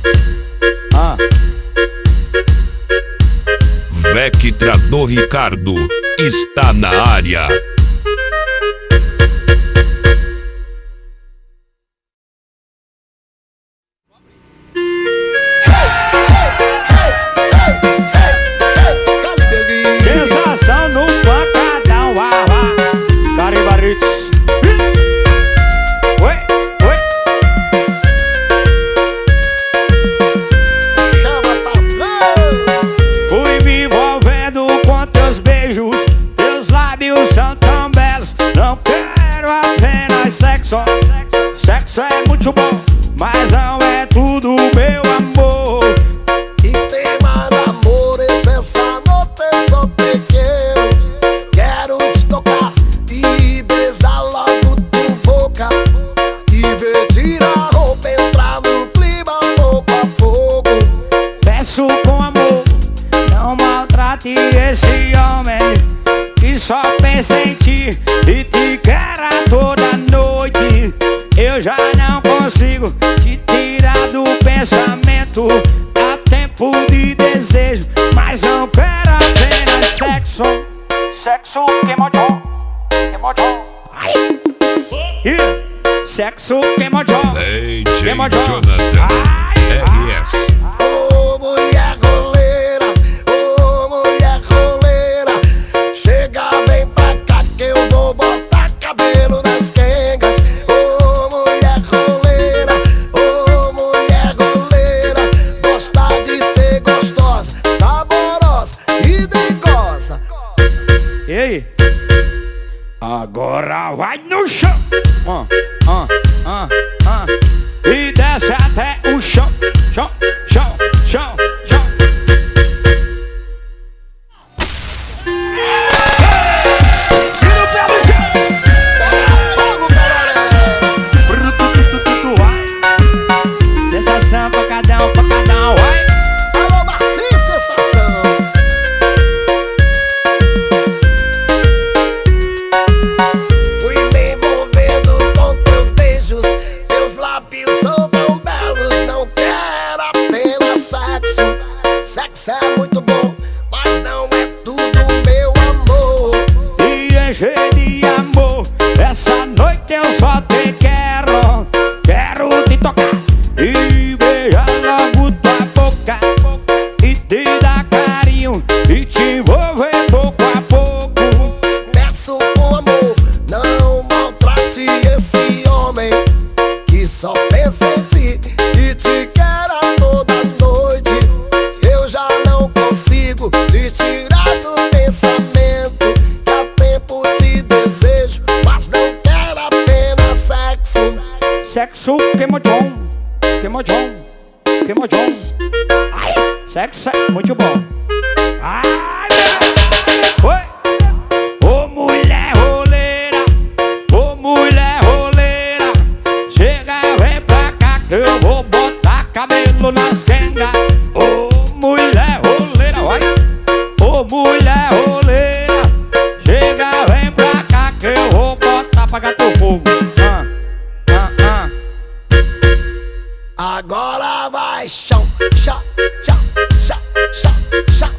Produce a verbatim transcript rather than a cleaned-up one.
Ah. Vectrador Ricardo está na área. Sensação no pancadão, ah, ah. Caribaritos. Oi, oi. Chama patrão. Fui me envolvendo com teus beijos, teus lábios são tão belos. Não quero apenas sexo. Sexo é muito bom, mas não é tudo, meu amor. E tem mais amores essa noite, só te quero. Quero te tocar e besar logo tua boca. E ver tirar a roupa, entrar no clima pouco a pouco. Peço com amor, não maltrate esse homem que só pensa em ti e te quer a toda noite. Eu já não consigo te tirar do pensamento. Há tempo de desejo, mas não quero apenas sexo. Sexo queimodão, queimodão. Ai. Ih, sexo queimodão, D J queimodão. Jonathan Ai, R S. Ô mulher roleira, ô mulher roleira, chega, vem pra cá que eu vou botar cabelo nas quengas. Ô mulher roleira, ô mulher roleira, gosta de ser gostosa, saborosa e dengosa. E aí? Agora vai no chão. Ah, ah, ah, ah. E desce até o chão. Chão, chão, chão, chão. E no pé do chão. Pega fogo, galera. Brututututu, vai. Sensação, pancadão, pancadão, vai. Alô, Marcinho, sensação. Fui me envolvendo com teus beijos, teus lábios são tão belos. Não quero apenas sexo. Sexo é muito bom, mas não é tudo, meu amor. E encher de amor, essa noite eu só te quero. Quero te tocar e beijar logo tua boca, e te dar carinho e te envolver pouco a pouco. Peço com amor, não maltrate esse homem que só pensa em ti e te quer a toda noite. Eu já não consigo te tirar do pensamento. Há tempo te desejo, mas não quero apenas sexo. Sexo queimodão, queimodão, queimodão. Ai, sexo é muito bom. Ai, oi. Ô mulher roleira, ô mulher roleira, chega, vem pra cá que eu vou botar cabelo nas quengas. Ô mulher roleira, vai. Ô mulher roleira, chega, vem pra cá que eu vou botar apagar teu fogo. Ah, ah, ah. Agora vai chão, chão, chão, chão, chão, chão.